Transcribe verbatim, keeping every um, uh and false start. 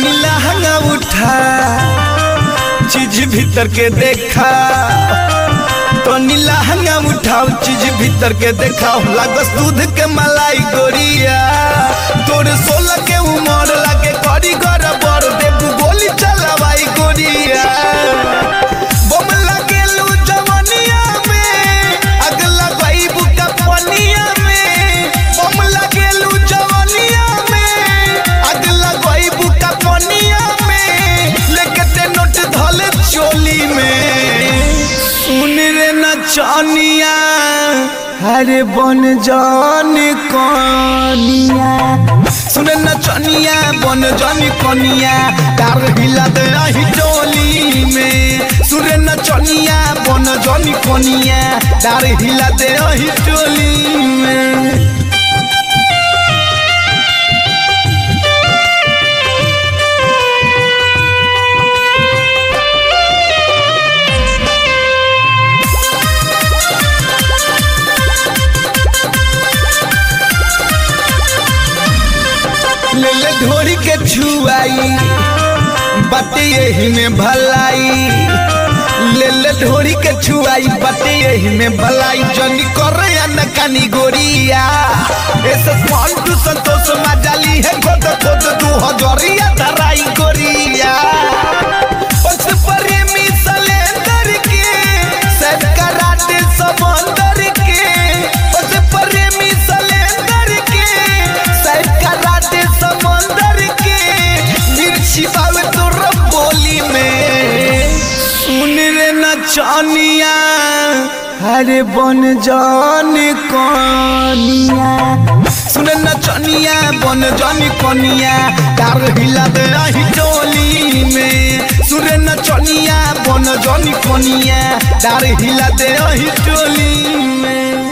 नीला हंगा उठा चीज भीतर के देखा तो नीला हंगा उठाओ चीज भीतर के देखाओ लागस दूध के मलाई गोरिया तोरे सोलह के उमर लागे करी गड़बड़ देबू गोली चलावाई गोरिया बम लागेलू जवनिया में आग लगाईबू कपनिया में बम लागेलू जवनिया में आग लगाईबू कपनिया में लेके ते नोट धले चोली में सुन रे नचनिया हरे बन जान कनिया सुन नचनिया बन जान कनिया तार हिला दे रही टोली में सुन नचनिया बन जान कनिया तार हिला दे रही टोली में ले ले ढोरी के छुआई बाटे यही में भलाई ले ले ढोरी के छुआई बाटे यही में भलाई जनी करे अनकानी गोरिया ऐसे फोन टू संतोष मजाली है खुद खुद तू हजरिया धराई गोरिया उस प्रेमी सलेंदर के सब कराटे समंदर के उस प्रेमी सलेंदर के सब कराटे समंदर के मिर्ची बावे तोर बोली में सुन रे नचनिया हरे बन जान कनिया सुन नचनिया बन जान कनिया तार हिला दे रही टोली में सुन नचनिया बन जान कनिया तार हिला दे रही टोली में।